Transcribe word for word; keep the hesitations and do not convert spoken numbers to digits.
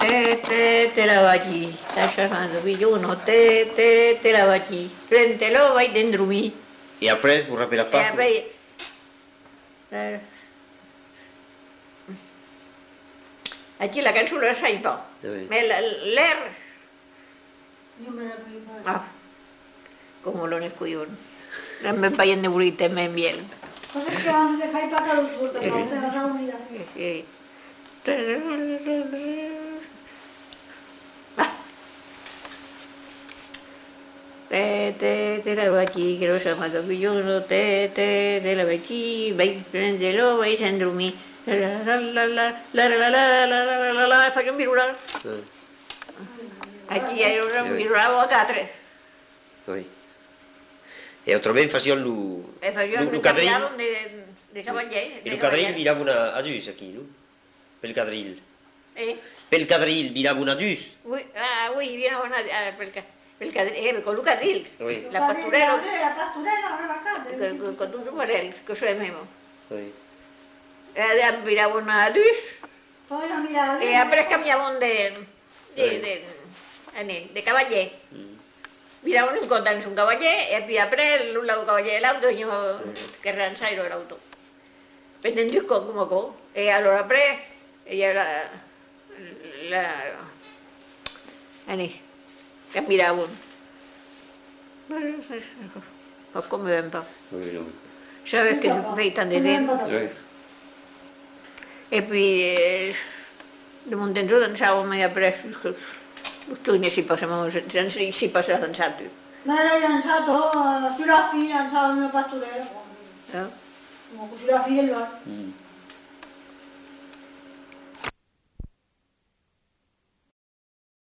Te, te, te la vagi, sta chiamando Vigliuno, te, te, te la vagi, prendelo, vai dentro mi. Et après, vous rappelez la E part poi... Eh, aquí la cançó la sai po. Oui. Ma l'air... Io me la preparo. Ah, come lo ne coglione. Non mi fai neurite e me miele. Cosa che hanno che fai pagare lo svolto, Eh, ma te la unità. Eh, Te, te, te la vagi, che lo chiamato Vigliuno, te, te, te la vagi, vai, prendelo, vai, dentro mi. La la la la la la la la la la la la, faccio un mirurare. Oui. Aquí hay un mirurare a quatre. Oui. Et autrement, facion lo... E faccio lo un cadril. cambiato di cavaliere. Et le cadril virava una adus aquí, no? Pel cadril. Eh? Pel cadril virava una adus. Ui, ah, ui, viene una, ah, per, ca- per cadril, eh, con Luca Drill, Oui. la pasturero, La pasturera non era casa. con, con tu marel, che so è memo. Oui. E virava una dus, Poi a mirare. e apres cambiavano de, de, Oui. de, de, de cavaller. Mm. Viravano incontrarsi un cavaller, e poi apres l'un lau cavaller l'auto, io che ranzairo l'auto. Prendendo il co, come co, e allora apres, ella la, la, Ani, che miravano. Ma come ven pa? Oui, no. Sabes que veis tan de dentro. Oui. E poi eh, de Montenso dansavamo e apres, tu ne si passavamo, si, si passa a dansare tu. Ma era danzato sulla fine, danzava il mio pasturero. No? Sulla fine, Mm.